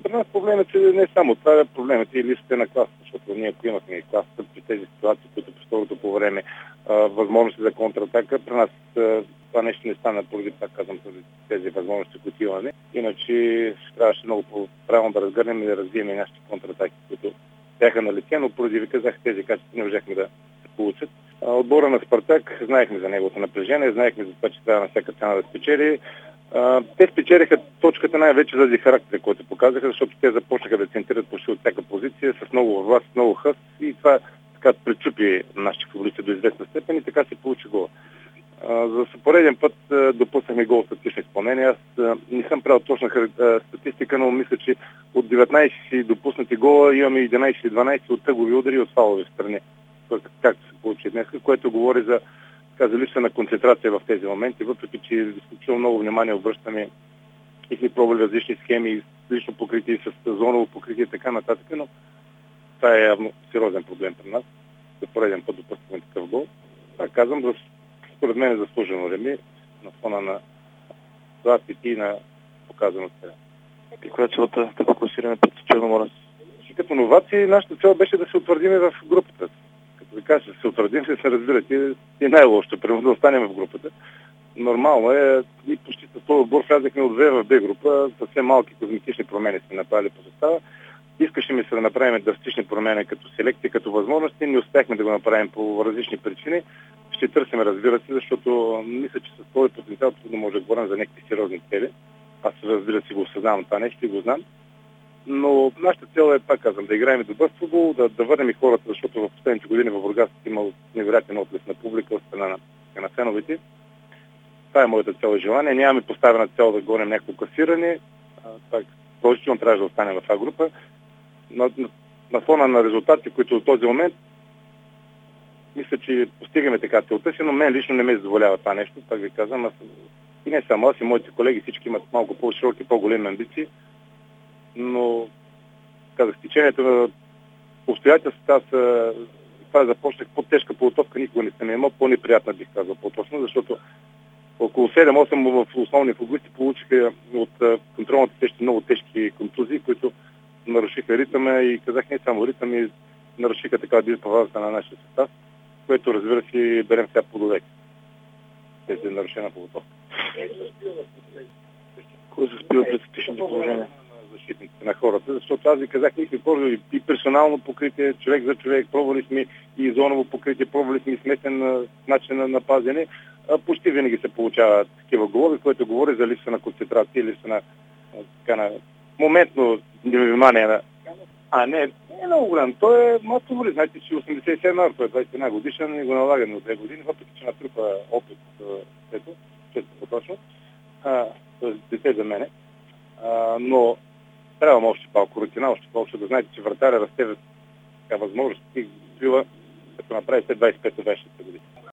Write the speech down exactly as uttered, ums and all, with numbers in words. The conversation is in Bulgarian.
при нас проблемите не е само това, проблемите и листите на класа, защото ние ако имахме и класата при тези ситуации, които по второто по време а, възможности за контратака, при нас а, това нещо не стана поради, пак казвам, тези възможности, които имаме. Иначе трябваше много правилно да разгърнем и да развием нашите контратаки, които бяха на лице, но поради ви казах, тези качества не можехме да се получат. А, отбора на Спартак, знаехме за неговото напрежение, знаехме за това, че трябва на всяка цена да спечели. Uh, те спечелиха точката най-вече заради характера, който показаха, защото те започнаха да центрират почти от всяка позиция, с много власт, с много хъс и това така пречупи нашите футболисти до известна степен и така се получи гол. Uh, за пореден път uh, допуснахме гол с тъчно изпълнение. Аз uh, не съм правил точна uh, статистика, но мисля, че от деветнайсет допуснати гола имаме единайсет или дванайсет от тъгови удари и от фалови страни, както се получи днес, което говори за за липса на концентрация в тези моменти, въпреки че изключително много внимание обръщаме и сме пробвали различни схеми, лично покритие с зоново покритие и така нататък, но това е явно сериозен проблем при нас. За пореден път допускаме такъв гол. Това казвам, за, според мен е заслужено реми на фона на ситуациите и на показаното сега. И коя е целта, какво класираме пред Черноморец? Като новации, нашата цел беше да се утвърдиме в групата. Като ви кажа, да се утвърдим, се се разбирате и най-лошото, примерно да останем в групата. Нормално е, и почти с този отбор влязахме от две в Б група, съвсем малки козметични промени сме направили по състава. Искаше ми се да направим драстични промени като селекция, като възможности, не успяхме да го направим по различни причини. Ще търсим, разбира се, защото мисля, че с този потенциал да може да говорим за някакви сериозни цели. Аз, разбира се, го осъзнавам това нещо и го знам. Но нашата цел е, пак казвам, да играем добър футбол, да, да върнем и хората, защото в последните години в Бургас имал невероятен отлив на публика от страна на, на феновете. Това е моята цел и желание. Нямаме поставена цел да гоним някакво класиране. Положително трябва да останем в тази група. На, на, на фона на резултати, които до този момент мисля, че постигаме така целта си, но мен лично не ме задоволява това нещо. Пак ви казвам, аз и не само аз, и моите колеги, всички имат малко по-широки, по-големи амбиции. Но, казах, в течението на обстоятелствата, аз това започнах по-тежка подготовка, никога не съм имал, по-неприятна бих казал по-точно, защото около седем-осем в основни футболисти получиха от контролната сеща много тежки контузии, които нарушиха ритъма и казах не само ритъм, и нарушиха така дисбаланса на нашия състав, което разбира се берем сега плодове. Тези нарушена подготовка. Кой се спива пред спешните положения? Защитниците на хората, защото аз ви казах, ние сме пробвали и персонално покритие, човек за човек, пробвали сме и зоново покритие, пробвали сме и смесен начин на напазене. Почти винаги се получават такива голови, което говори за липса на концентрация, липса на, така, на моментно внимание на... А, не, не е много голям. Той е млад футболист. Знаете, че осемдесет и седем, той е двайсет и една годишен и го налагаме от две години, въпреки че натрупа опит, ето, често по-точно. Т.е. дете за мене. А, но трябвам още малко рутина, още повече да знаете, че вратаря расте така възможност и била, като направи след двайсет и пета година.